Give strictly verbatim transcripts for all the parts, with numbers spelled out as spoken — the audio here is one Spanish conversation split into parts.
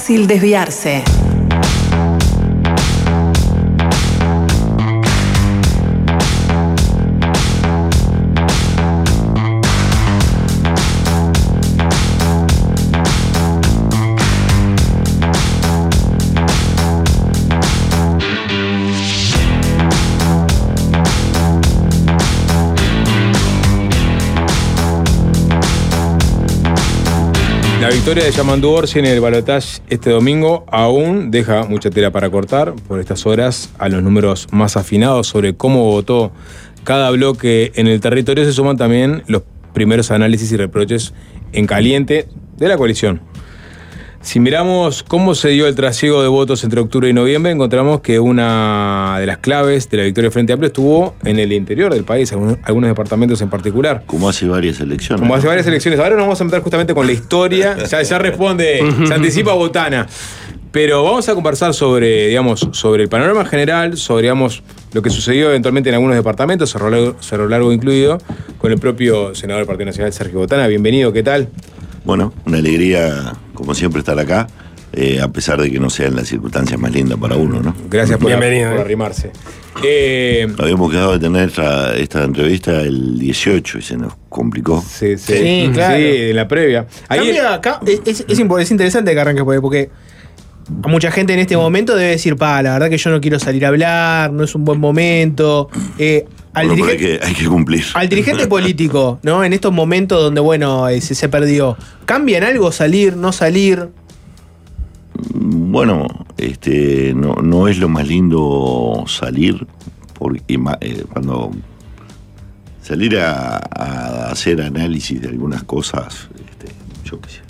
fácil desviarse. La victoria de Yamandu Orsi en el balotaje este domingo aún deja mucha tela para cortar. Por estas horas, a los números más afinados sobre cómo votó cada bloque en el territorio se suman también los primeros análisis y reproches en caliente de la coalición. Si miramos cómo se dio el trasiego de votos entre octubre y noviembre, encontramos que una de las claves de la victoria del Frente Amplio estuvo en el interior del país, algunos, algunos departamentos en particular. Como hace varias elecciones. Como hace varias elecciones. Ahora nos vamos a meter justamente con la historia. Ya, ya responde, se anticipa Botana. Pero vamos a conversar sobre, digamos, sobre el panorama general, sobre, digamos, lo que sucedió eventualmente en algunos departamentos, Cerro Largo, Cerro Largo incluido, con el propio senador del Partido Nacional, Sergio Botana. Bienvenido, ¿qué tal? Bueno, una alegría, como siempre, estar acá, eh, a pesar de que no sean las circunstancias más lindas para uno, ¿no? Gracias por, Bienvenido, por arrimarse. Eh, Habíamos quedado de tener esta, esta entrevista el dieciocho y se nos complicó. Sí, sí, sí, claro. Sí, en la previa. Ahí Cambia, acá, es, es, es interesante que arranques por ahí, porque a mucha gente en este momento debe decir, pa, la verdad que yo no quiero salir a hablar, no es un buen momento. Eh, al bueno, dirigente, hay, que, hay que cumplir. Al dirigente político, ¿no? En estos momentos donde, bueno, eh, se, se perdió, ¿cambia en algo salir, no salir? Bueno, este, no, no es lo más lindo salir, porque eh, cuando salir a, a hacer análisis de algunas cosas, este, yo qué sé,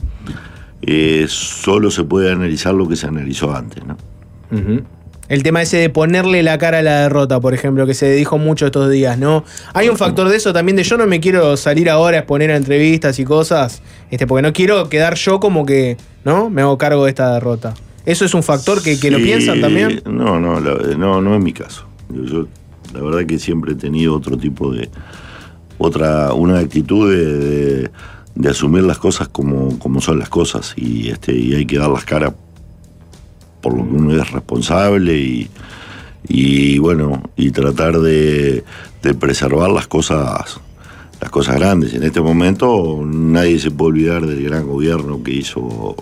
eh, solo se puede analizar lo que se analizó antes, ¿no? Uh-huh. El tema ese de ponerle la cara a la derrota, por ejemplo, que se dijo mucho estos días, ¿no? Hay un factor de eso también, de yo no me quiero salir ahora a exponer a entrevistas y cosas, este, porque no quiero quedar yo como que, ¿no? Me hago cargo de esta derrota. ¿Eso es un factor que, que sí, lo piensan también? No, no, la, no, no es mi caso. Yo, yo, la verdad que siempre he tenido otro tipo de, otra, una actitud de, de, de asumir las cosas como, como son las cosas y, este, y hay que dar las caras por lo que uno es responsable y, y bueno, y tratar de, de preservar las cosas, las cosas grandes. En este momento nadie se puede olvidar del gran gobierno que hizo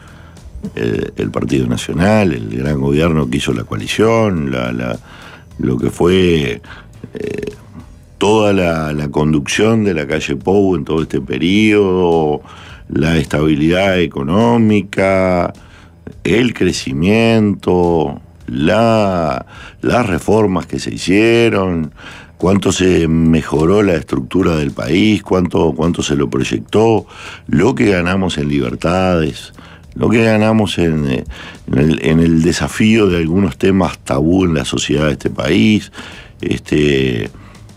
el, el Partido Nacional, el gran gobierno que hizo la coalición, la, la, lo que fue eh, toda la, la conducción de la calle Pou en todo este periodo, la estabilidad económica, el crecimiento, la, las reformas que se hicieron, cuánto se mejoró la estructura del país, cuánto, cuánto se lo proyectó, lo que ganamos en libertades, lo que ganamos en, en, el, en el desafío de algunos temas tabú en la sociedad de este país. Este,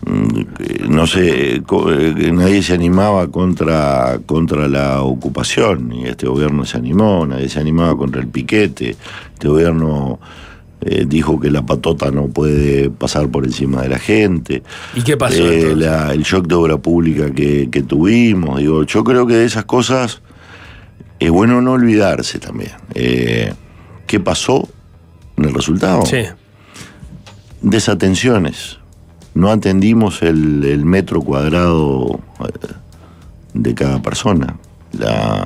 no sé, nadie se animaba contra, contra la ocupación y este gobierno se animó, nadie se animaba contra el piquete, este gobierno eh, dijo que la patota no puede pasar por encima de la gente. ¿Y qué pasó? Eh, la, el shock de obra pública que, que tuvimos, digo, yo creo que de esas cosas es bueno no olvidarse también. Eh, ¿Qué pasó en el resultado? Sí. Desatenciones. No atendimos el, el metro cuadrado de cada persona. La,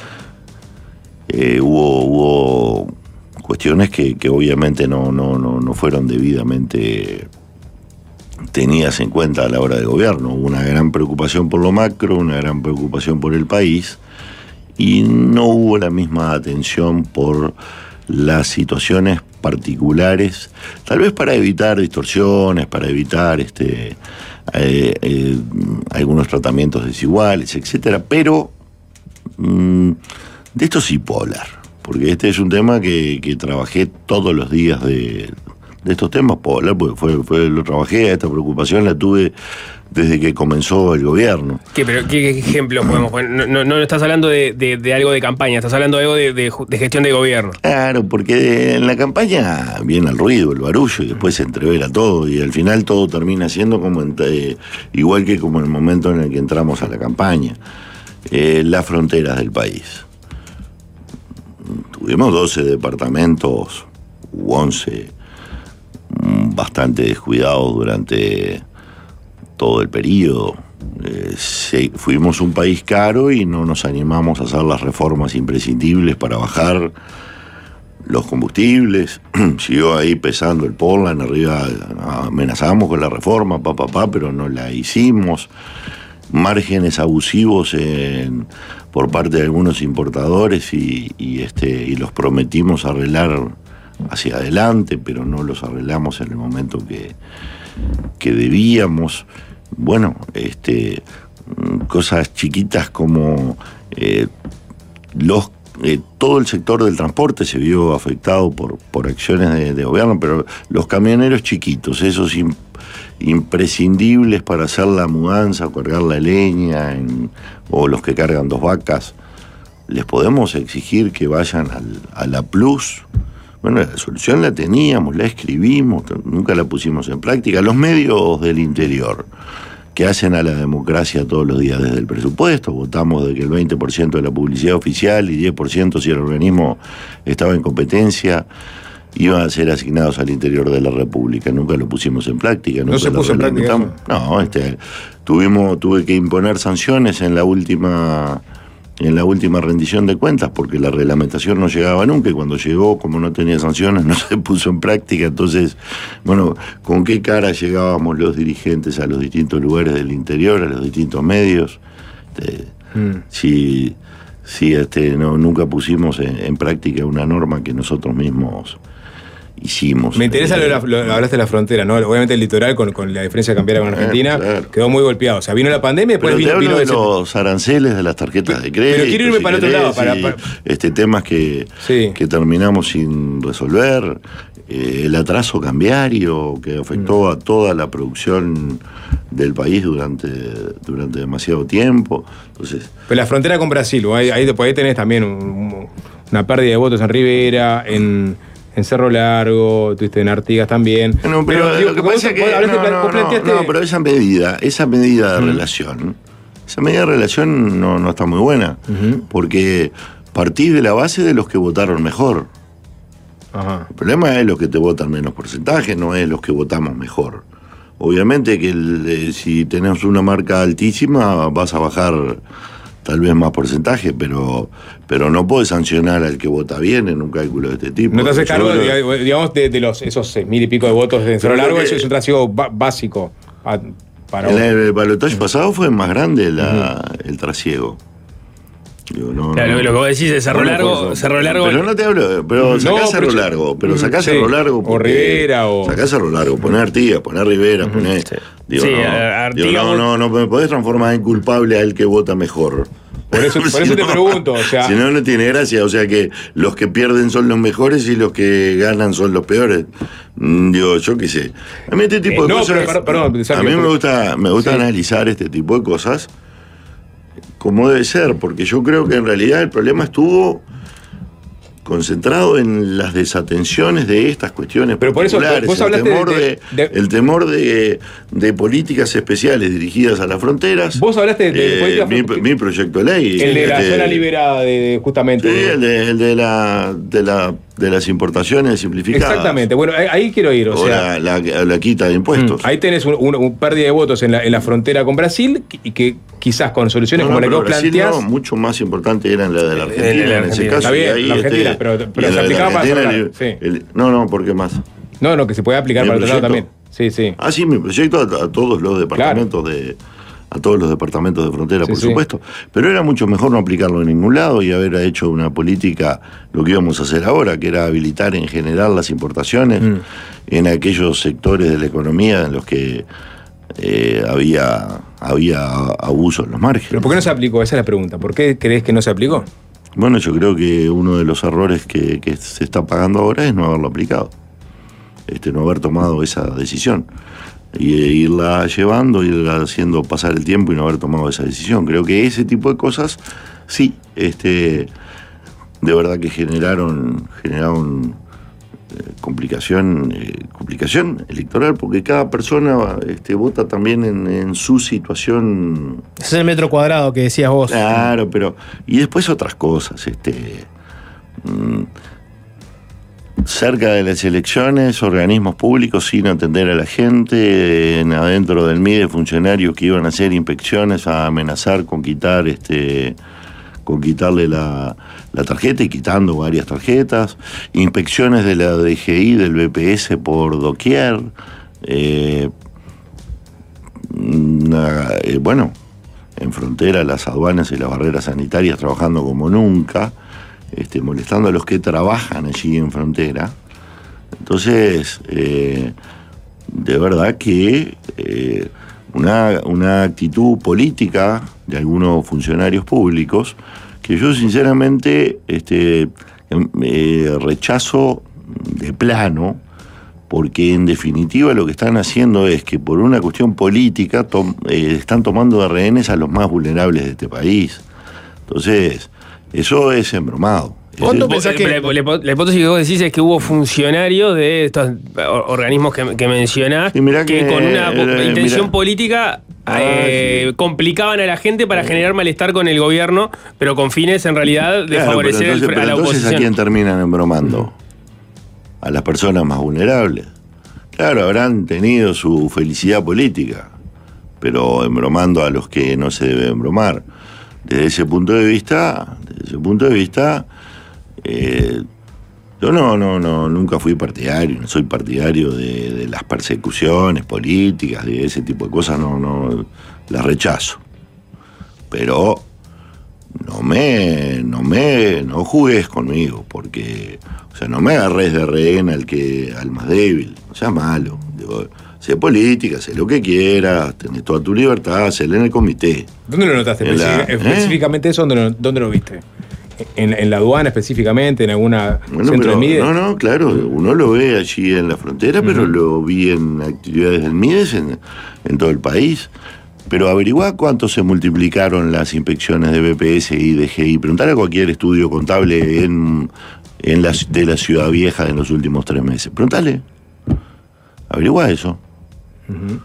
eh, hubo, hubo cuestiones que, que obviamente no, no, no, no fueron debidamente tenidas en cuenta a la hora del gobierno. Hubo una gran preocupación por lo macro, una gran preocupación por el país, y no hubo la misma atención por las situaciones particulares, tal vez para evitar distorsiones, para evitar este, eh, eh, algunos tratamientos desiguales, etcétera. Pero mmm, de esto sí puedo hablar, porque este es un tema que, que trabajé todos los días de, de estos temas, puedo hablar porque fue, fue, lo trabajé, esta preocupación la tuve desde que comenzó el gobierno. ¿Qué, pero, ¿qué ejemplos podemos poner? No, no, no estás hablando de, de, de algo de campaña, estás hablando de algo de, de, de gestión de gobierno. Claro, porque en la campaña viene el ruido, el barullo, y después se entrevera todo, y al final todo termina siendo como eh, igual que como en el momento en el que entramos a la campaña. Eh, las fronteras del país. tuvimos doce departamentos u once bastante descuidados durante todo el periodo. Eh, sí, fuimos un país caro y no nos animamos a hacer las reformas imprescindibles para bajar los combustibles. Siguió ahí pesando el Portland, arriba amenazamos con la reforma, pa, pa, pa, pero no la hicimos. Márgenes abusivos en, por parte de algunos importadores y, y, este, y los prometimos arreglar hacia adelante, pero no los arreglamos en el momento que, que debíamos. Bueno, este, cosas chiquitas como eh, los, eh, todo el sector del transporte se vio afectado por, por acciones de, de gobierno, pero los camioneros chiquitos, esos imp, imprescindibles para hacer la mudanza o cargar la leña, en, o los que cargan dos vacas, les podemos exigir que vayan al, a la Plus. Bueno, la solución la teníamos, la escribimos, nunca la pusimos en práctica. Los medios del interior, que hacen a la democracia todos los días desde el presupuesto, votamos de que el veinte por ciento de la publicidad oficial y diez por ciento si el organismo estaba en competencia, iban a ser asignados al interior de la República. Nunca lo pusimos en práctica. ¿No se puso en práctica? No, este, tuvimos, tuve que imponer sanciones en la última... en la última rendición de cuentas, porque la reglamentación no llegaba nunca, y cuando llegó, como no tenía sanciones, no se puso en práctica. Entonces, bueno, ¿con qué cara llegábamos los dirigentes a los distintos lugares del interior, a los distintos medios? Este, mm. Si, si este, no, nunca pusimos en, en práctica una norma que nosotros mismos hicimos. Me interesa eh, lo, lo, lo hablaste de la frontera, ¿no? Obviamente el litoral, con, con la diferencia cambiaria con Argentina, eh, claro. quedó muy golpeado. O sea, vino la pandemia y después pero vino, te hablo vino de los aranceles de las tarjetas de crédito. Pero quiero irme si para el otro lado. Para, para... Este, temas que, sí. que terminamos sin resolver. Eh, el atraso cambiario que afectó mm. a toda la producción del país durante, durante demasiado tiempo. Entonces, pero la frontera con Brasil, ahí, ahí después tenés también un, una pérdida de votos en Rivera, en... en Cerro Largo, tuviste en Artigas también. No, pero, pero digo, lo que pasa es que no, no, planteaste... no, pero esa medida, esa medida de mm. relación, esa medida de relación no, no está muy buena, uh-huh. porque partís de la base de los que votaron mejor. Ajá. El problema es los que te votan menos porcentaje, no es los que votamos mejor. Obviamente que el, eh, si tenés una marca altísima vas a bajar tal vez más porcentaje, pero pero no podés sancionar al que vota bien en un cálculo de este tipo. ¿No te haces cargo, creo... digamos, de, de los esos seis mil y pico de votos de Cerro Largo? Que... Eso es un trasiego básico. A, para en el balotaje pasado fue más grande la, uh-huh. el trasiego. Digo, no, claro, no, lo que vos decís es Cerro no Largo, Cerro Largo. Pero no te hablo, pero sacá no, Cerro pero Largo, pero sacá sí, Cerro Largo. O Rivera o. Sacá Cerro Largo, poné Artigas, poné Rivera, uh-huh. poné. Sí, digo, sí, no, Artigas, digo, no, no, no, no me podés transformar en culpable al que vota mejor. Por eso, por si eso no, te pregunto, o sea. Si no, no tiene gracia. O sea que los que pierden son los mejores y los que ganan son los peores. Mm, digo, yo qué sé. A mí este tipo eh, de no, cosas. Pero, perdón, a mí me gusta, me gusta sí. analizar este tipo de cosas como debe ser, porque yo creo que en realidad el problema estuvo concentrado en las desatenciones de estas cuestiones pero por eso vos el temor de, de, de, el temor de, de políticas especiales dirigidas a las fronteras. Vos hablaste de, de eh, políticas mi, mi proyecto de ley el de la este, zona liberada de, justamente sí, el de, el de la de la de las importaciones simplificadas. Exactamente, bueno, ahí, ahí quiero ir. O, o sea, la, la, la quita de impuestos. Ahí tenés un, un, un pérdida de votos en la, en la frontera con Brasil y que quizás con soluciones no, como no, la que vos Brasil planteás. No, mucho más importante era la de la Argentina, en, en ese caso. Está bien, ahí, la Argentina, este, pero, pero se aplicaba para otro lado. Sí. El, no, no, ¿por qué más? No, no, que se puede aplicar mi para otro lado también. Sí, sí. Ah, sí, mi proyecto a, a todos los departamentos claro. de. a todos los departamentos de frontera, sí, por supuesto, sí. pero era mucho mejor no aplicarlo en ningún lado y haber hecho una política, lo que íbamos a hacer ahora, que era habilitar en general las importaciones mm. en aquellos sectores de la economía en los que eh, había, había abuso en los márgenes. ¿Pero por qué no se aplicó? Esa es la pregunta. ¿Por qué crees que no se aplicó? Bueno, yo creo que uno de los errores que, que se está pagando ahora es no haberlo aplicado, este, no haber tomado esa decisión. Y irla llevando, irla haciendo pasar el tiempo y no haber tomado esa decisión. Creo que ese tipo de cosas, sí, este, de verdad que generaron, generaron eh, complicación, eh, complicación electoral, porque cada persona este, vota también en, en su situación. Ese es el metro cuadrado que decías vos. Claro, pero. Y después otras cosas, este. mmm, cerca de las elecciones, organismos públicos sin atender a la gente, en, adentro del M I D E funcionarios que iban a hacer inspecciones a amenazar con quitar este con quitarle la, la tarjeta y quitando varias tarjetas, inspecciones de la D G I, del B P S por doquier, eh, una, eh, bueno, en frontera las aduanas y las barreras sanitarias trabajando como nunca, este, molestando a los que trabajan allí en frontera. Entonces, eh, de verdad que eh, una, una actitud política de algunos funcionarios públicos que yo sinceramente este, eh, rechazo de plano, porque en definitiva lo que están haciendo es que por una cuestión política tom, eh, están tomando de rehenes a los más vulnerables de este país. Entonces, eso es embromado. ¿Cuánto pensás que la, la, la hipótesis que vos decís es que hubo funcionarios de estos organismos que, que mencionás que, que con una eh, intención mirá. política ah, eh, sí. complicaban a la gente para eh. generar malestar con el gobierno, pero con fines en realidad de claro, favorecer entonces, el, a la entonces, oposición? ¿a quién terminan embromando? A las personas más vulnerables. Claro, habrán tenido su felicidad política, pero embromando a los que no se debe embromar. Desde ese punto de vista, desde ese punto de vista, eh, yo no, no, no, nunca fui partidario, no soy partidario de, de las persecuciones políticas, de ese tipo de cosas, no, no, las rechazo. Pero no me, no me, no jugues conmigo, porque, o sea, no me agarres de rehén al que, al más débil, no seas malo. Digo, sé política, sé lo que quieras, tenés toda tu libertad, hacelo en el comité. ¿Dónde lo notaste? En la, específicamente ¿eh? eso, ¿dónde lo, dónde lo viste? ¿En, ¿En la aduana específicamente? ¿En alguna bueno, centro pero, del M I D E? No, no, claro, uno lo ve allí en la frontera, uh-huh. pero lo vi en actividades del M I D E en, en todo el país. Pero averiguá cuánto se multiplicaron las inspecciones de B P S y D G I. Preguntale a cualquier estudio contable en, en la, de la Ciudad Vieja en los últimos tres meses. Preguntale. Averiguá eso. Uh-huh.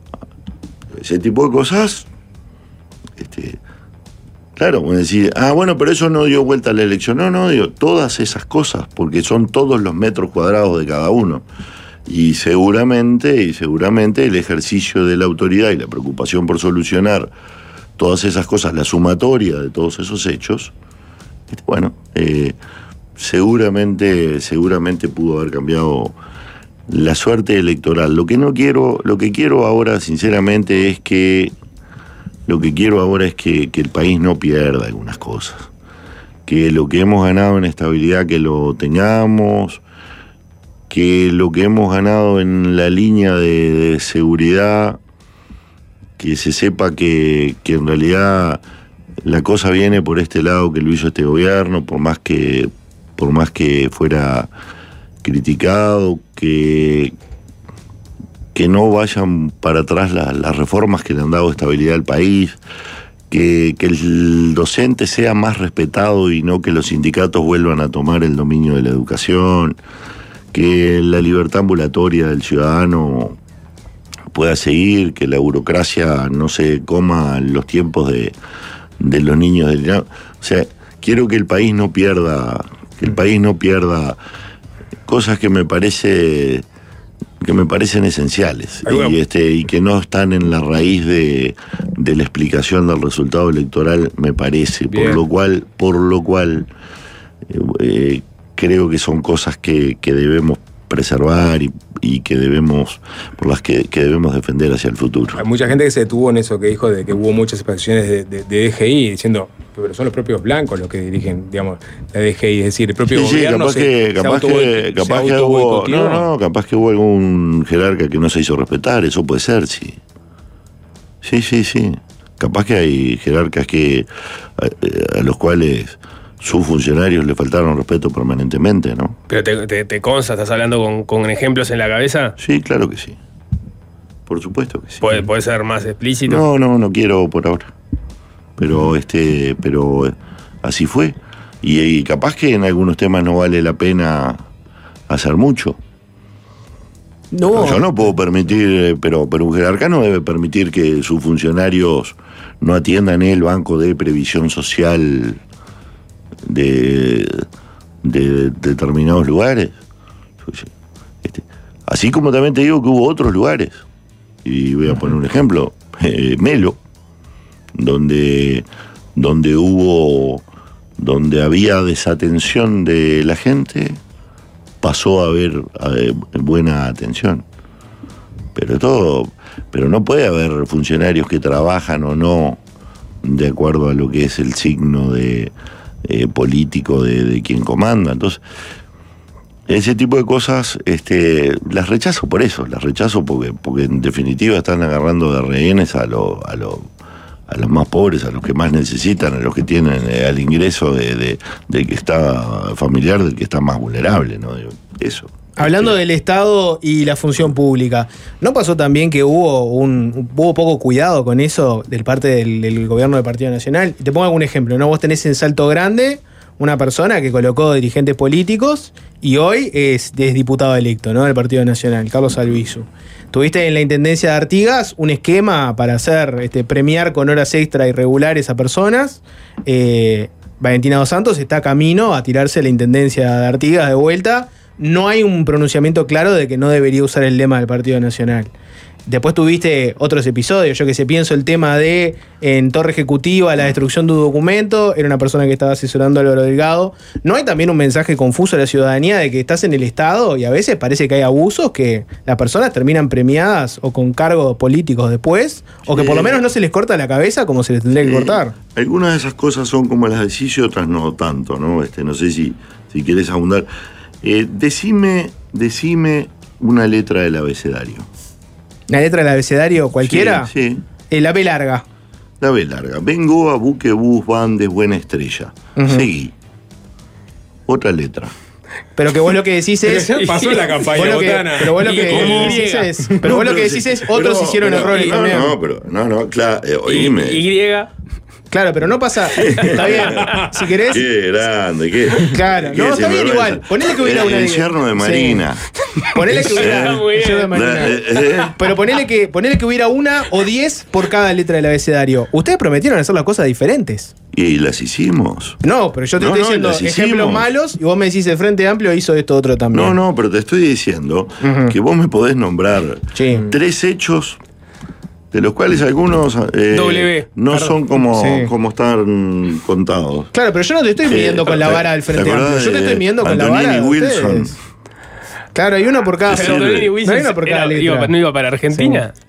Ese tipo de cosas, este, claro, voy a decir, ah, bueno, pero eso no dio vuelta a la elección. No, no, digo, todas esas cosas, porque son todos los metros cuadrados de cada uno. Y seguramente, y seguramente el ejercicio de la autoridad y la preocupación por solucionar todas esas cosas, la sumatoria de todos esos hechos, bueno, eh, seguramente, seguramente pudo haber cambiado la suerte electoral. Lo que no quiero, lo que quiero ahora, sinceramente, es que lo que quiero ahora es que, que el país no pierda algunas cosas. Que lo que hemos ganado en estabilidad, que lo tengamos, que lo que hemos ganado en la línea de, de seguridad, que se sepa que, que en realidad la cosa viene por este lado que lo hizo este gobierno, por más que, por más que fuera criticado, que, que no vayan para atrás las, las reformas que le han dado estabilidad al país, que, que el docente sea más respetado y no que los sindicatos vuelvan a tomar el dominio de la educación, que la libertad ambulatoria del ciudadano pueda seguir, que la burocracia no se coma los tiempos de, de los niños del... O sea, quiero que el país no pierda, que el país no pierda cosas que me parece que me parecen esenciales y, este, y que no están en la raíz de, de la explicación del resultado electoral, me parece. Bien. Por lo cual, por lo cual eh, creo que son cosas que, que debemos preservar y, y que debemos, por las que, que debemos defender hacia el futuro. Hay mucha gente que se detuvo en eso que dijo de que hubo muchas expresiones de, de, de D G I diciendo, pero son los propios blancos los que dirigen, digamos, la D G I, es decir, el propio sí, gobierno sí, capaz se, que, se capaz auto, que, capaz se que hubo, no, no, capaz que hubo algún jerarca que no se hizo respetar, eso puede ser, sí. Sí, sí, sí. Capaz que hay jerarcas que a, a los cuales sus funcionarios le faltaron respeto permanentemente, ¿no? ¿Pero te, te, te consta? ¿Estás hablando con, con ejemplos en la cabeza? Sí, claro que sí. Por supuesto que sí. ¿Puede, puede ser más explícito? No, no, no quiero por ahora. Pero este, pero así fue. Y, y capaz que en algunos temas no vale la pena hacer mucho. No. Yo no puedo permitir, pero, pero un jerarca no debe permitir que sus funcionarios no atiendan el banco de previsión social de, de, de determinados lugares. Este, así como también te digo que hubo otros lugares, y voy a poner un ejemplo, eh, Melo, donde, donde hubo, donde había desatención de la gente, pasó a haber, a haber buena atención. Pero todo, pero no puede haber funcionarios que trabajan o no de acuerdo a lo que es el signo de eh, político de, de quien comanda. Entonces, ese tipo de cosas este, las rechazo por eso, las rechazo porque, porque en definitiva están agarrando de rehenes a, lo, a, lo, a los más pobres, a los que más necesitan, a los que tienen eh, al ingreso de, de, del que está familiar, del que está más vulnerable, ¿no? Eso. Hablando sí. del Estado y la función pública, ¿no pasó también que hubo un hubo poco cuidado con eso del parte del, del gobierno del Partido Nacional? Te pongo algún ejemplo, ¿no? Vos tenés en Salto Grande una persona que colocó dirigentes políticos y hoy es, es diputado electo, ¿no? Del Partido Nacional, Carlos Albizu. Tuviste en la Intendencia de Artigas un esquema para hacer este, premiar con horas extra irregulares a personas. Eh, Valentina Dos Santos está camino a tirarse la Intendencia de Artigas de vuelta. No hay un pronunciamiento claro de que no debería usar el lema del Partido Nacional. Después tuviste otros episodios, yo que sé, pienso el tema de en Torre Ejecutiva, la destrucción de un documento, era una persona que estaba asesorando a Álvaro Delgado. ¿No hay también un mensaje confuso a la ciudadanía de que estás en el Estado y a veces parece que hay abusos, que las personas terminan premiadas o con cargos políticos después, o que por lo menos no se les corta la cabeza como se les tendría que cortar? Algunas de esas cosas son como las decís y otras no tanto, ¿no? Este, no sé si, si querés abundar. Eh, decime, decime una letra del abecedario. ¿La letra del abecedario cualquiera? Sí, sí. Eh, la B larga. La B larga. Vengo a buque, bus, van de buena estrella. Uh-huh. Seguí. Otra letra. Pero que vos lo que decís es... Pasó la campaña botana. Pero vos lo que decís es... Pero no, vos lo que decís es... Otros pero, hicieron pero, errores no, también. No, pero... No, no, claro. Eh, oíme. Y... Claro, pero no pasa. Está bien. Si querés. Qué grande, qué. Claro, qué no, está bien igual. Ponele que hubiera el una. El yerno de Marina. Sí. Ponele que hubiera. ¿Eh? de Marina. ¿Eh? ¿Eh? Pero ponele que, ponele que hubiera una o diez por cada letra del abecedario. Ustedes prometieron hacer las cosas diferentes. Y las hicimos. No, pero yo te no, estoy no, diciendo ejemplos malos y vos me decís el Frente Amplio hizo esto otro también. No, no, pero te estoy diciendo uh-huh. que vos me podés nombrar sí. tres hechos de los cuales algunos eh, w, no perdón. son como, sí. como están contados. Claro, pero yo no te estoy midiendo eh, con la vara del Frente Amplio. Yo te estoy midiendo con la vara de Wilson. Ustedes. Claro, hay uno por cada. Pero Antonini Wilson no hay uno por cada era, iba, ¿no iba para Argentina? Sí.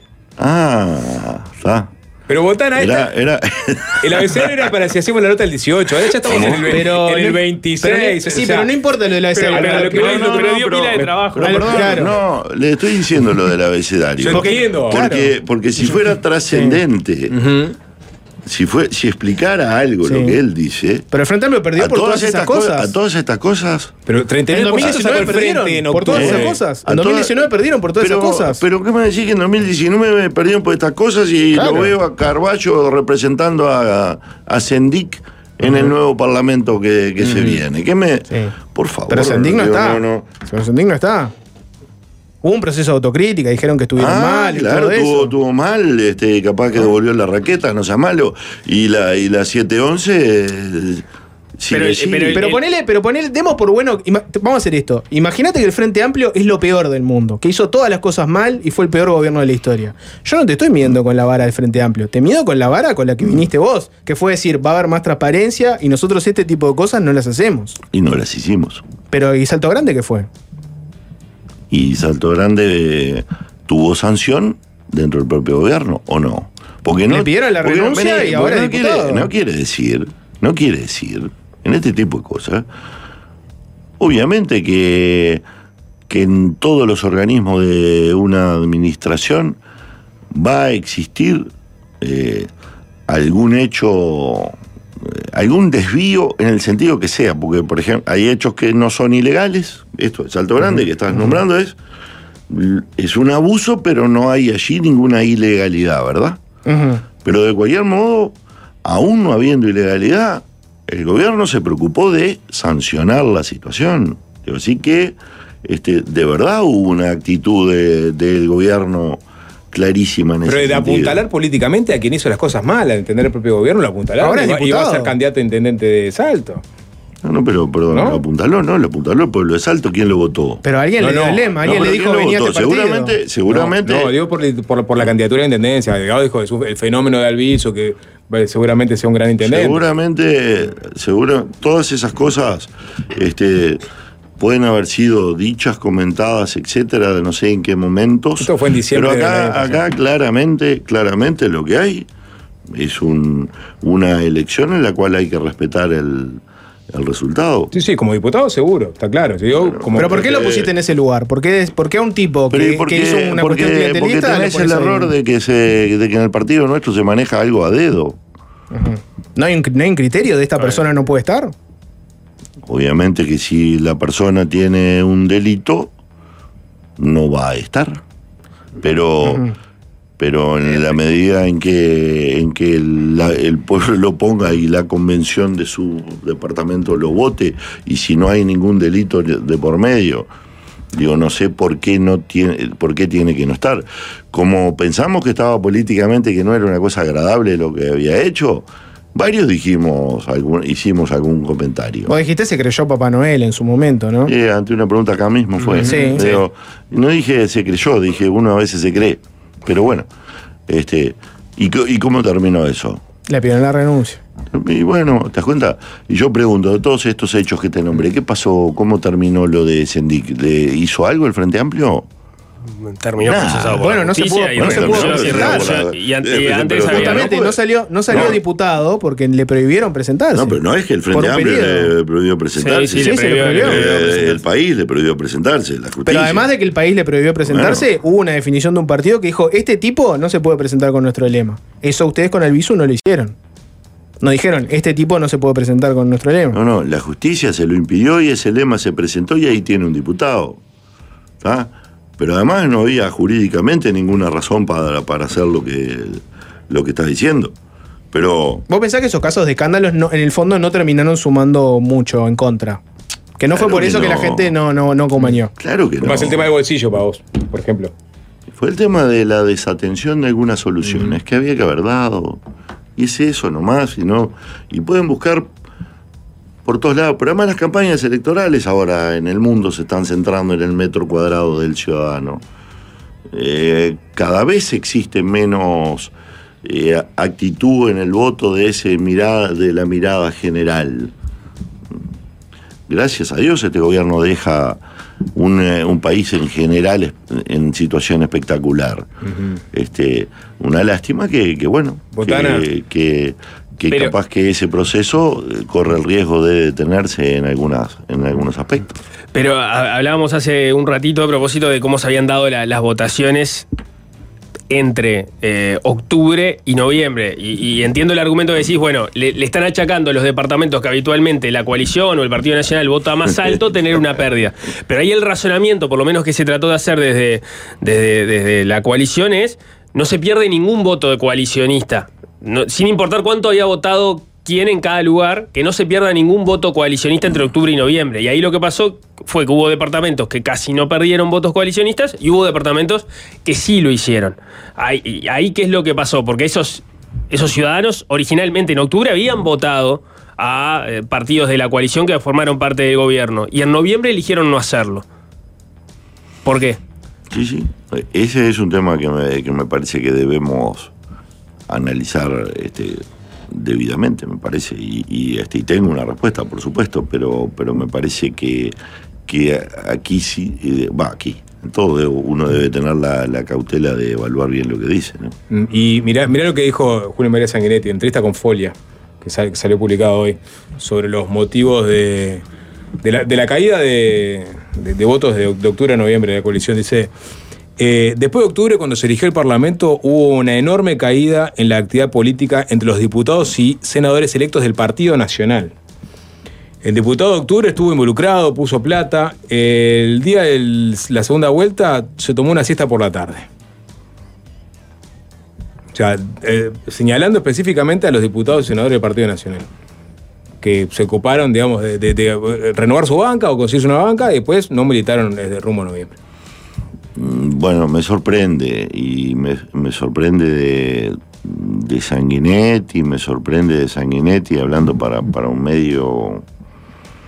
Ah, está. Pero Botana, era, era... el abecedario era para si hacíamos la nota del dieciocho, ahora ya estamos en el, pero, en el veintiséis. Pero, sí, o sea, pero no importa lo del abecedario. Pero, pero, pero, no, no, pero dio pero, pila de trabajo. Pero, perdón, claro. No, le estoy diciendo lo del abecedario. Yo entiendo. Porque, claro. porque si fuera trascendente, sí. uh-huh. si, fue, si explicara algo sí. lo que él dice. Pero el Frente Amplio perdió por todas esas cosas. A todas estas cosas. Pero treinta y nueve por ciento sacó el Frente en por todas esas cosas. En dos mil diecinueve perdieron por todas pero, esas cosas. Pero ¿qué me decís que en dos mil diecinueve perdieron por estas cosas y claro. lo veo a Carballo representando a, a Sendik en uh-huh. el nuevo parlamento que, que uh-huh. se viene? ¿Qué me...? Sí. Por favor. Pero Sendik no digo, está. No, no. Pero Sendik no está. Hubo un proceso de autocrítica, dijeron que estuvieron ah, mal y claro, todo tuvo, eso. tuvo mal, este, capaz que devolvió la raqueta, no sea malo. Y la, y la siete once... Eh, sí, pero, sí. pero, pero ponele, pero ponele, demos por bueno, ima, vamos a hacer esto. Imagínate que el Frente Amplio es lo peor del mundo, que hizo todas las cosas mal y fue el peor gobierno de la historia. Yo no te estoy midiendo con la vara del Frente Amplio, te mido con la vara con la que viniste vos, que fue decir, va a haber más transparencia y nosotros este tipo de cosas no las hacemos. Y no las hicimos. Pero ¿y Salto Grande qué fue? Y Salto Grande eh, tuvo sanción dentro del propio gobierno, ¿o no? Porque no le pidieron la renuncia y ahora no quiere, no quiere decir, no quiere decir, en este tipo de cosas, obviamente que, que en todos los organismos de una administración va a existir eh, algún hecho, algún desvío en el sentido que sea, porque por ejemplo hay hechos que no son ilegales. Esto de Salto Grande uh-huh. que estás nombrando es es un abuso, pero no hay allí ninguna ilegalidad, ¿verdad? Uh-huh. Pero de cualquier modo, aún no habiendo ilegalidad, el gobierno se preocupó de sancionar la situación. Así que este, de verdad hubo una actitud de, del gobierno clarísima en ese Pero de sentido. apuntalar políticamente a quien hizo las cosas mal, a entender el propio gobierno, lo apuntalaron. Ahora es y va a ser candidato a intendente de Salto. No, no, pero perdón, ¿no? Lo apuntaló, no, lo apuntaló el pueblo de Salto, ¿quién lo votó? Pero alguien no, le dio no, el lema, alguien no, le dijo venía este partido. Seguramente, seguramente. No, no digo por, por, por la candidatura de intendencia, dijo el fenómeno de Alviso, que seguramente sea un gran intendente. Seguramente, seguro, todas esas cosas, este. pueden haber sido dichas, comentadas, etcétera, de no sé en qué momentos. Esto fue en diciembre. Pero acá, acá claramente, claramente lo que hay es un, una elección en la cual hay que respetar el, el resultado. Sí, sí, como diputado seguro, está claro. Yo, bueno, como pero ¿por qué lo pusiste en ese lugar? ¿Por qué, por qué a un tipo que, porque, que hizo una porque, cuestión clientelista? Porque tenés el error de que, se, de que en el partido nuestro se maneja algo a dedo. Uh-huh. ¿No hay un, no hay un criterio de esta persona no puede estar? Obviamente que si la persona tiene un delito, no va a estar. Pero, uh-huh. pero en la medida en que, en que la, el pueblo lo ponga y la convención de su departamento lo vote, y si no hay ningún delito de por medio, digo, no sé por qué no tiene, por qué tiene que no estar. Como pensamos que estaba políticamente, que no era una cosa agradable lo que había hecho, varios dijimos, algún, hicimos algún comentario. Vos dijiste se creyó Papá Noel en su momento, ¿no? Sí, ante una pregunta acá mismo fue. Sí, Pero sí. No dije se creyó, dije uno a veces se cree. Pero bueno, este, ¿y, y cómo terminó eso? Le pidieron la renuncia. Y bueno, ¿te das cuenta? Y yo pregunto, de todos estos hechos que te nombré, ¿qué pasó? ¿Cómo terminó lo de Sendic? ¿Le hizo algo el Frente Amplio? Terminó nah, procesado por bueno, la no se pudo, y no se pudo presentar. Y, y antes justamente no salió, no salió no. diputado porque le prohibieron presentarse. No, pero no es que el Frente Amplio le prohibió presentarse. Sí, sí, sí, le prohibió, le prohibió. Eh, el país le prohibió presentarse, la justicia. Pero además de que el país le prohibió presentarse, bueno, hubo una definición de un partido que dijo, este tipo no se puede presentar con nuestro lema. Eso ustedes con Albizu no lo hicieron. No dijeron, este tipo no se puede presentar con nuestro lema. No, no, la justicia se lo impidió y ese lema se presentó y ahí tiene un diputado. ¿Está? Pero además no había jurídicamente ninguna razón para, para hacer lo que, lo que estás diciendo. Pero... ¿Vos pensás que esos casos de escándalos no, en el fondo no terminaron sumando mucho en contra? Que no claro fue por que eso no. que la gente no, no, no acompañó. Claro que no. Más el tema del bolsillo para vos, por ejemplo. Fue el tema de la desatención de algunas soluciones mm. que había que haber dado. Y es eso nomás. Y, no, y pueden buscar por todos lados. Pero además las campañas electorales ahora en el mundo se están centrando en el metro cuadrado del ciudadano. Eh, cada vez existe menos eh, actitud en el voto de, ese mirada, de la mirada general. Gracias a Dios este gobierno deja un, eh, un país en general en situación espectacular. Uh-huh. Este, una lástima que, que bueno, Botana. que... que que Pero, capaz que ese proceso corre el riesgo de detenerse en, algunas, en algunos aspectos. Pero a, hablábamos hace un ratito a propósito de cómo se habían dado la, las votaciones entre eh, octubre y noviembre. Y, y entiendo el argumento que decís, bueno, le, le están achacando a los departamentos que habitualmente la coalición o el Partido Nacional vota más alto tener una pérdida. Pero ahí el razonamiento, por lo menos que se trató de hacer desde, desde, desde la coalición, es no se pierde ningún voto de coalicionista. No, sin importar cuánto había votado quién en cada lugar, que no se pierda ningún voto coalicionista entre octubre y noviembre. Y ahí lo que pasó fue que hubo departamentos que casi no perdieron votos coalicionistas y hubo departamentos que sí lo hicieron. Ahí, ahí ¿qué es lo que pasó? Porque esos, esos ciudadanos originalmente en octubre habían votado a eh, partidos de la coalición que formaron parte del gobierno y en noviembre eligieron no hacerlo. ¿Por qué? Sí, sí. Ese es un tema que me, que me parece que debemos analizar este, debidamente, me parece, y, y, este, y tengo una respuesta, por supuesto, pero, pero me parece que, que aquí sí, va, aquí, en todo uno debe tener la, la cautela de evaluar bien lo que dice, ¿no? Y mirá, mirá lo que dijo Julio María Sanguinetti, entrevista con Folia, que, sal, que salió publicado hoy, sobre los motivos de, de, la, de la caída de, de, de votos de, de octubre a noviembre de la coalición. Dice... Eh, después de octubre, cuando se eligió el Parlamento, hubo una enorme caída en la actividad política entre los diputados y senadores electos del Partido Nacional. El diputado de octubre estuvo involucrado, puso plata. El día de la segunda vuelta se tomó una siesta por la tarde. O sea, eh, señalando específicamente a los diputados y senadores del Partido Nacional, que se ocuparon, digamos, de, de, de renovar su banca o conseguirse una banca y después no militaron desde rumbo a noviembre. Bueno, me sorprende, y me, me sorprende de, de Sanguinetti, me sorprende de Sanguinetti hablando para, para un medio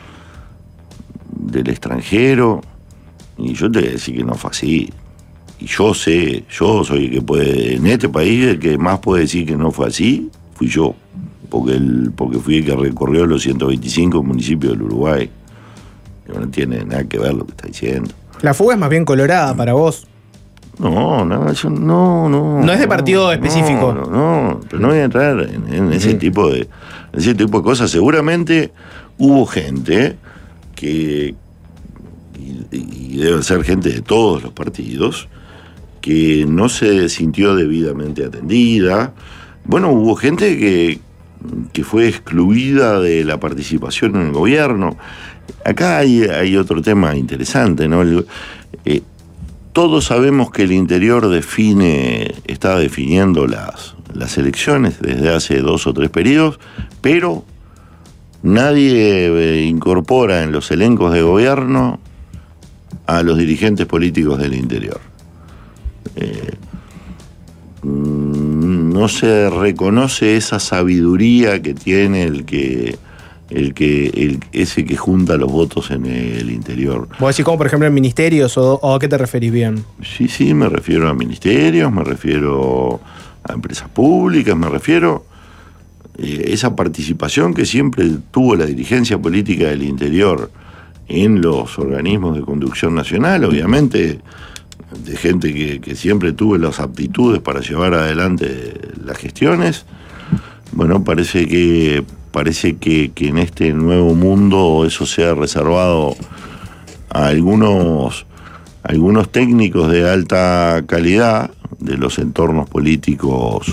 del extranjero, y yo te voy a decir que no fue así. Y yo sé, yo soy el que puede, en este país el que más puede decir que no fue así, fui yo, porque, el, porque fui el que recorrió los ciento veinticinco municipios del Uruguay. No tiene nada que ver lo que está diciendo. La fuga es más bien colorada para vos. No, no, yo no, no. No es de partido no, específico. No, no, no, pero no voy a entrar en, en ese sí. tipo de, ese tipo de cosas. Seguramente hubo gente que, y, y debe ser gente de todos los partidos, que no se sintió debidamente atendida. Bueno, hubo gente que, que fue excluida de la participación en el gobierno. Acá hay, hay otro tema interesante, ¿no? El, eh, todos sabemos que el interior define, está definiendo las, las elecciones desde hace dos o tres periodos, pero nadie eh, incorpora en los elencos de gobierno a los dirigentes políticos del interior. Eh, no se reconoce esa sabiduría que tiene el que el que el, ese que junta los votos en el interior. ¿Vos decís como por ejemplo en ministerios o, o a qué te referís bien? Sí, sí, me refiero a ministerios, me refiero a empresas públicas, me refiero a eh, esa participación que siempre tuvo la dirigencia política del interior en los organismos de conducción nacional, obviamente de gente que, que siempre tuvo las aptitudes para llevar adelante las gestiones. Bueno, parece que parece que, que en este nuevo mundo eso se ha reservado a algunos, algunos técnicos de alta calidad de los entornos políticos,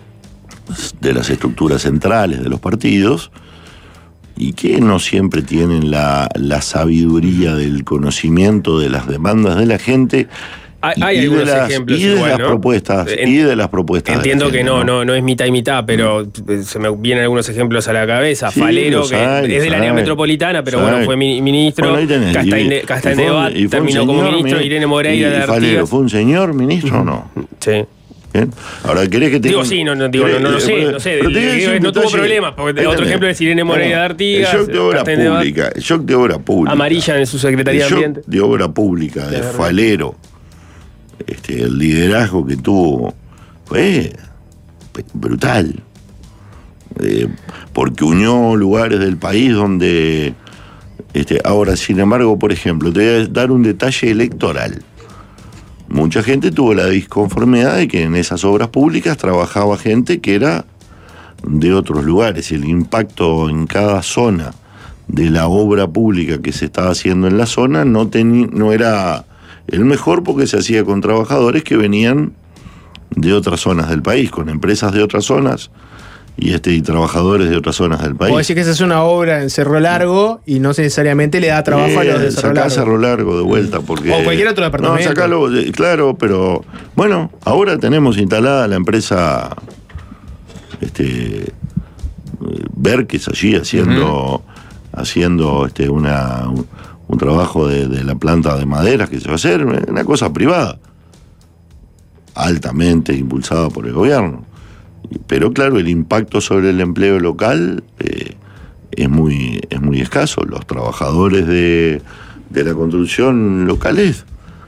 de las estructuras centrales de los partidos, y que no siempre tienen la, la sabiduría del conocimiento de las demandas de la gente. Hay, hay y algunos de las, ejemplos y de igual, las ¿no? propuestas En, y de las propuestas entiendo de que no, no no es mitad y mitad, pero mm. se me vienen algunos ejemplos a la cabeza. Sí, Falero, que hay, es del área hay, metropolitana, pero hay. bueno, fue ministro. Bueno, tenés, Castainde, y, Castainde y fue, Bat y terminó como ministro. Mi, Irene Moreira y, de y Artigas. Falero, ¿fue un señor ministro o no? Sí. ¿Bien? Ahora, ¿querés que te Digo, sí, no, no, digo, no, no, no sé, no sé. Digo, no tuvo problemas, porque otro ejemplo es Irene Moreira de Artigas. El shock de obra pública, el shock de obra pública. Amarilla en su Secretaría de Ambiente. El shock de obra pública de Falero, este, el liderazgo que tuvo fue brutal. Eh, porque unió lugares del país donde... Este, ahora, sin embargo, por ejemplo, te voy a dar un detalle electoral. Mucha gente tuvo la disconformidad de que en esas obras públicas trabajaba gente que era de otros lugares. El impacto en cada zona de la obra pública que se estaba haciendo en la zona no, teni- no era el mejor, porque se hacía con trabajadores que venían de otras zonas del país, con empresas de otras zonas y, este, y trabajadores de otras zonas del país. Puedo decir que se hace una obra en Cerro Largo y no necesariamente le da trabajo eh, a los de Cerro Largo. Cerro Largo de vuelta, porque... O cualquier otro departamento. No, sacalo, claro, pero... Bueno, ahora tenemos instalada la empresa... Este... Verques allí haciendo... Uh-huh. Haciendo este, una, un, un trabajo de, de la planta de maderas que se va a hacer, una cosa privada. Altamente impulsada por el gobierno. Pero claro, el impacto sobre el empleo local eh, es muy es muy escaso. Los trabajadores de, de la construcción locales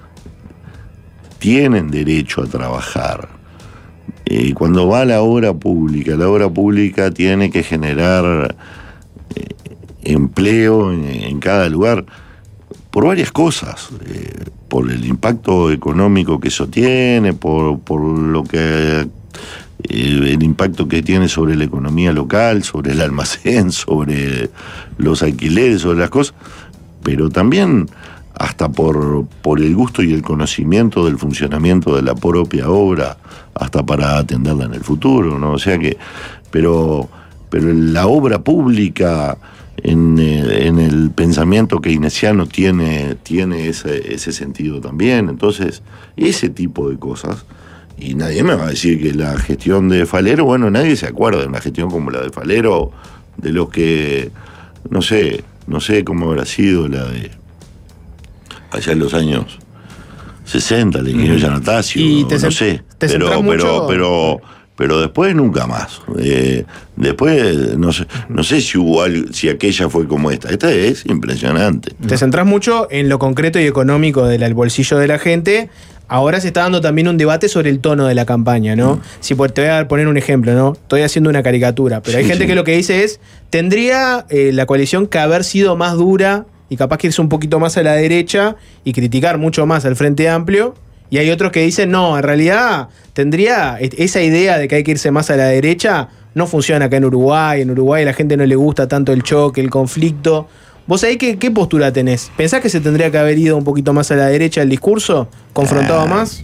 tienen derecho a trabajar. Eh, cuando va a la obra pública, la obra pública tiene que generar eh, empleo en, en cada lugar por varias cosas. Eh, por el impacto económico que eso tiene, por, por lo que... el impacto que tiene sobre la economía local, sobre el almacén, sobre los alquileres, sobre las cosas, pero también hasta por, por el gusto y el conocimiento del funcionamiento de la propia obra, hasta para atenderla en el futuro, ¿no? O sea que, pero, pero la obra pública en, en el pensamiento keynesiano tiene, tiene ese, ese sentido también. Entonces, ese tipo de cosas. Y nadie me va a decir que la gestión de Falero, bueno, nadie se acuerda de una gestión como la de Falero, de los que, no sé, no sé cómo habrá sido la de allá en los años sesenta, de Ingeniero Giannatasio, no, no sé, pero, pero, pero, pero después nunca más. Eh, después, no sé, no sé si hubo algo, si aquella fue como esta. Esta es impresionante. Te centrás mucho en lo concreto y económico del bolsillo de la gente. Ahora se está dando también un debate sobre el tono de la campaña, ¿no? Mm. Si te voy a poner un ejemplo, ¿no? Estoy haciendo una caricatura, pero sí, hay gente sí. que lo que dice es, tendría eh, la coalición que haber sido más dura y capaz que irse un poquito más a la derecha y criticar mucho más al Frente Amplio. Y hay otros que dicen, no, en realidad tendría esa idea de que hay que irse más a la derecha, no funciona acá en Uruguay. En Uruguay a la gente no le gusta tanto el choque, el conflicto. ¿Vos ahí qué, qué postura tenés? ¿Pensás que se tendría que haber ido un poquito más a la derecha el discurso? ¿Confrontado ah, más?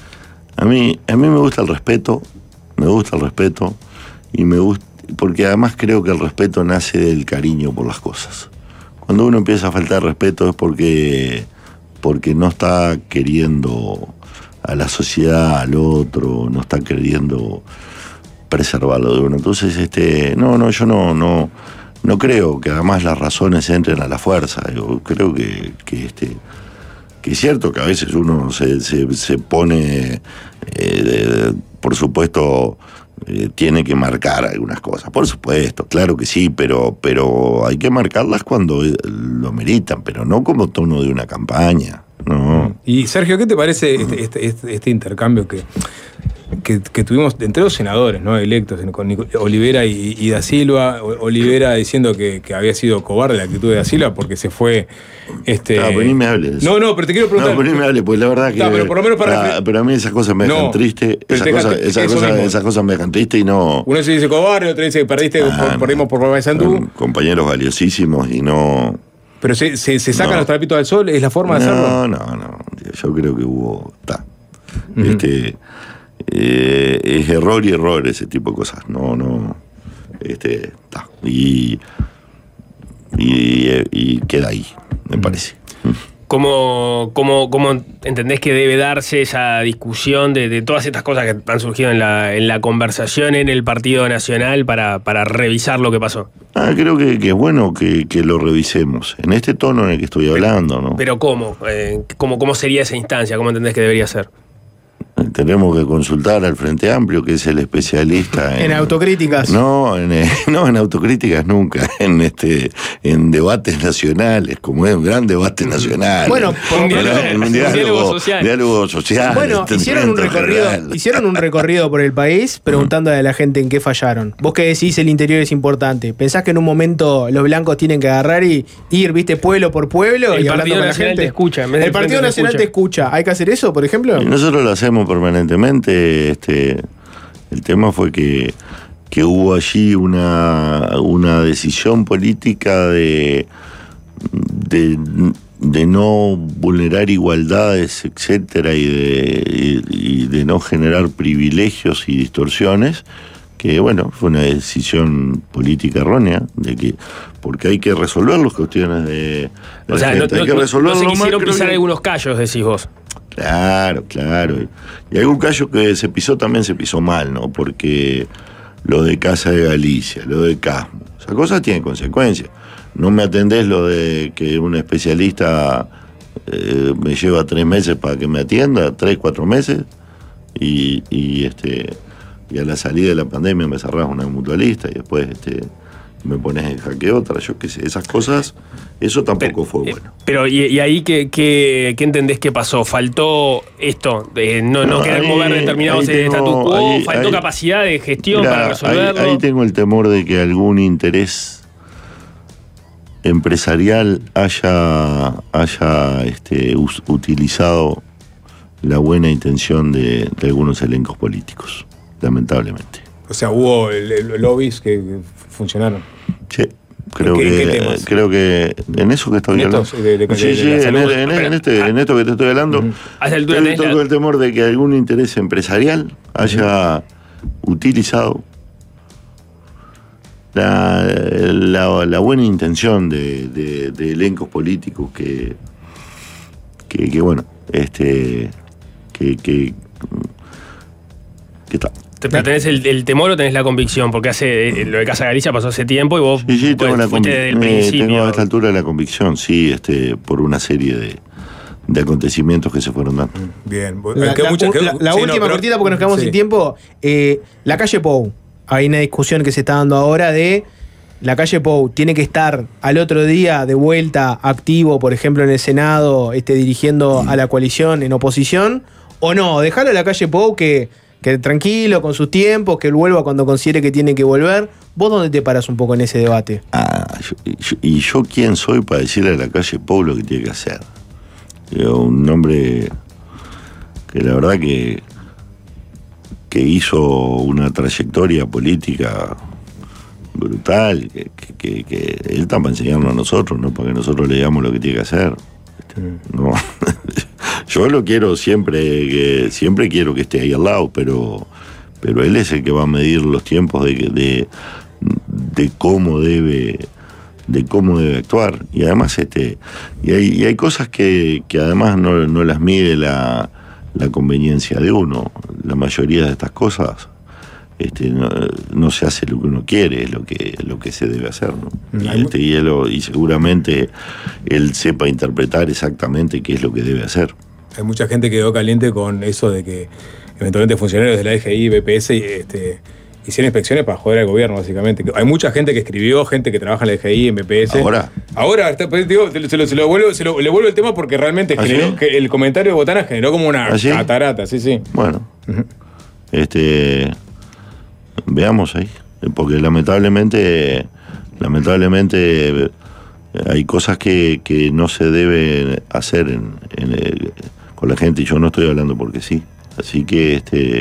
A mí, a mí me gusta el respeto, me gusta el respeto, y me gusta, porque además creo que el respeto nace del cariño por las cosas. Cuando uno empieza a faltar respeto es porque, porque no está queriendo a la sociedad, al otro, no está queriendo preservarlo de uno. Entonces, este, no, no, yo no, no, no creo que además las razones entren a la fuerza. Yo creo que, que este, que es cierto que a veces uno se, se, se pone, eh, por supuesto, eh, tiene que marcar algunas cosas, por supuesto, claro que sí, pero, pero hay que marcarlas cuando lo meritan, pero no como tono de una campaña. No. Y Sergio, ¿qué te parece este, este, este, este intercambio que, que, que tuvimos entre dos senadores, ¿no? Electos, con Olivera y, y Da Silva? Olivera diciendo que, que había sido cobarde la actitud de Da Silva porque se fue. Este... No, pero ni me hables. No, no, pero te quiero preguntar. No, pero ni me hables, pues la verdad que. No, pero por lo menos para. Ah, pero a mí esas cosas me dejan no, triste. Esas cosas, esas, cosas, esas cosas me dejan triste y no. Uno se dice cobarde, otro dice que perdiste, ah, por, no. perdimos por Paysandú. Compañeros valiosísimos y no. Pero se, se, se sacan no. los trapitos al sol, ¿es la forma de no, hacerlo? No, no, no. Yo creo que hubo. Ta. Uh-huh. Este. Eh, es error y error ese tipo de cosas. No, no. Este. Ta. Y. Y, y queda ahí, me uh-huh. parece. ¿Cómo, cómo, ¿Cómo entendés que debe darse esa discusión de, de todas estas cosas que han surgido en la, en la conversación en el Partido Nacional para, para revisar lo que pasó? Ah, creo que, que es bueno que, que lo revisemos, en este tono en el que estoy hablando, ¿no? ¿Pero cómo? Eh, ¿cómo, cómo sería esa instancia? ¿Cómo entendés que debería ser? Tenemos que consultar al Frente Amplio, que es el especialista en... ¿En autocríticas? No, en, no, en autocríticas nunca, en este en debates nacionales, como es un gran debate nacional. Bueno, por un diálogo, en un diálogo, diálogo social. Diálogo social. Bueno, hicieron un, recorrido, hicieron un recorrido por el país preguntándole a la gente en qué fallaron. Vos que decís el interior es importante, ¿pensás que en un momento los blancos tienen que agarrar y ir, viste, pueblo por pueblo? El y Partido con Nacional la gente? te escucha. El Partido Nacional te escucha. ¿Hay que hacer eso, por ejemplo? Y nosotros lo hacemos permanentemente. Este, el tema fue que, que hubo allí una, una decisión política de, de, de no vulnerar igualdades, etcétera, y de, y, y de no generar privilegios y distorsiones, que bueno, fue una decisión política errónea, de que porque hay que resolver las cuestiones de, de o sea, la gente, no, hay que no, resolverlo. no se quisieron pisar que... algunos callos, decís vos. Claro, claro. Y algún callo que se pisó también se pisó mal, ¿no? Porque lo de Casa de Galicia, lo de Casmo, esas cosas tienen consecuencias. No me atendés lo de que un especialista eh, me lleva tres meses para que me atienda, tres, cuatro meses, y, y este y a la salida de la pandemia me cerrás una mutualista y después este me pones en jaque otra, yo qué sé, esas cosas, eso tampoco pero, fue bueno. Pero, ¿y, y ahí qué, qué, qué entendés que pasó? ¿Faltó esto? De no, no, no querer ahí, mover determinados de status quo, ahí, ¿faltó ahí, capacidad de gestión mirá, para resolverlo? Ahí, ahí tengo el temor de que algún interés empresarial haya, haya este, us, utilizado la buena intención de, de algunos elencos políticos, lamentablemente. O sea, hubo el, el, lobbies que funcionaron. Sí, creo que creo que en eso que estoy hablando. De, de, sí, de, sí, de en, el, en, en, este, en esto que te estoy hablando. Uh-huh. Yo tengo el temor de que algún interés empresarial haya uh-huh. utilizado la, la, la buena intención de, de, de elencos políticos que, que, que bueno, este, que, que, que está. ¿Pero tenés el, el temor o tenés la convicción? Porque hace eh, lo de Casa Galicia pasó hace tiempo y vos sí, sí, tengo pues, la fuiste convic- desde el eh, principio. Tengo a esta altura la convicción, sí, este, por una serie de, de acontecimientos que se fueron dando. Bien. La, la, mucha, la, la sí, última no, pero, cortita, porque nos quedamos sí. sin tiempo. Eh, la calle Pou. Hay una discusión que se está dando ahora de la calle Pou tiene que estar al otro día de vuelta activo, por ejemplo, en el Senado, este, dirigiendo mm. a la coalición en oposición, o no, dejarlo a la calle Pou que, que tranquilo, con sus tiempos, que él vuelva cuando considere que tiene que volver. ¿Vos dónde te paras un poco en ese debate? Ah, yo, yo, ¿y yo quién soy para decirle a la calle Pou lo que tiene que hacer? Yo, un hombre que la verdad que que hizo una trayectoria política brutal, que, que, que él está para enseñarnos a nosotros, no para que nosotros le digamos lo que tiene que hacer. No. Yo lo quiero siempre, que, siempre quiero que esté ahí al lado, pero, pero él es el que va a medir los tiempos de, de, de cómo debe de cómo debe actuar. Y además este y hay, y hay cosas que, que además no, no las mide la la conveniencia de uno. La mayoría de estas cosas este, no, no se hace lo que uno quiere, es lo que, lo que se debe hacer, ¿no? Y, este, y, él, y seguramente él sepa interpretar exactamente qué es lo que debe hacer. Hay mucha gente que quedó caliente con eso de que eventualmente funcionarios de la D G I, B P S, este, hicieron inspecciones para joder al gobierno, básicamente. Hay mucha gente que escribió, gente que trabaja en la D G I, en B P S. Ahora. Ahora, está, digo, se, lo, se, lo vuelvo, se lo, le vuelvo el tema porque realmente ¿Ah, generó, sí? que el comentario de Botana generó como una ¿Ah, sí? catarata, sí, sí. Bueno, uh-huh. este, veamos ahí, porque lamentablemente, lamentablemente hay cosas que, que no se deben hacer en, en el, con la gente, y yo no estoy hablando porque sí. Así que este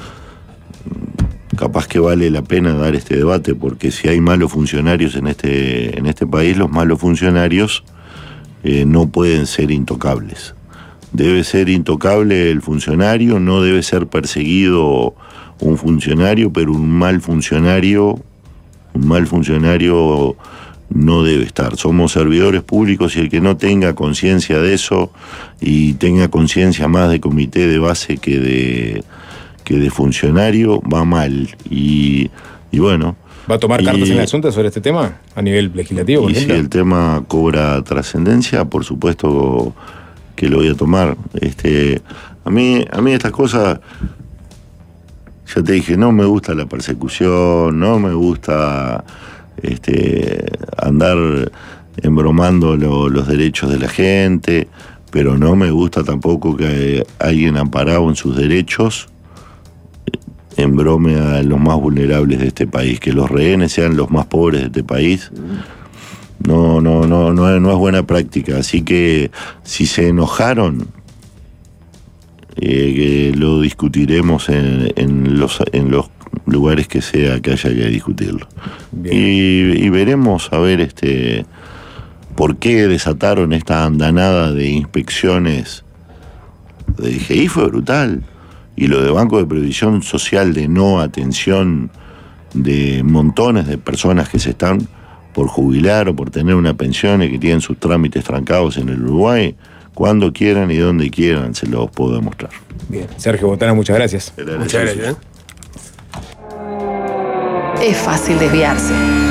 capaz que vale la pena dar este debate, porque si hay malos funcionarios en este, en este país, los malos funcionarios eh, no pueden ser intocables. Debe ser intocable el funcionario, no debe ser perseguido un funcionario, pero un mal funcionario, un mal funcionario no debe estar. Somos servidores públicos y el que no tenga conciencia de eso y tenga conciencia más de comité de base que de que de funcionario va mal. Y, y bueno. ¿Va a tomar y, cartas en el asunto sobre este tema a nivel legislativo, por y ejemplo? Si el tema cobra trascendencia, por supuesto que lo voy a tomar. Este, a mí, a mí estas cosas, ya te dije, no me gusta la persecución, no me gusta este, andar embromando lo, los derechos de la gente, pero no me gusta tampoco que alguien amparado en sus derechos embrome a los más vulnerables de este país, que los rehenes sean los más pobres de este país. No, no, no, no es, no es buena práctica. Así que si se enojaron, eh, que lo discutiremos en, en los en los lugares que sea que haya que discutirlo. Y, y veremos a ver este por qué desataron esta andanada de inspecciones de D G I. Fue brutal. Y lo de Banco de Previsión Social, de no atención de montones de personas que se están por jubilar o por tener una pensión y que tienen sus trámites trancados en el Uruguay, cuando quieran y donde quieran se los puedo demostrar. Bien, Sergio Botana, muchas gracias. Muchas gracias. Es fácil desviarse.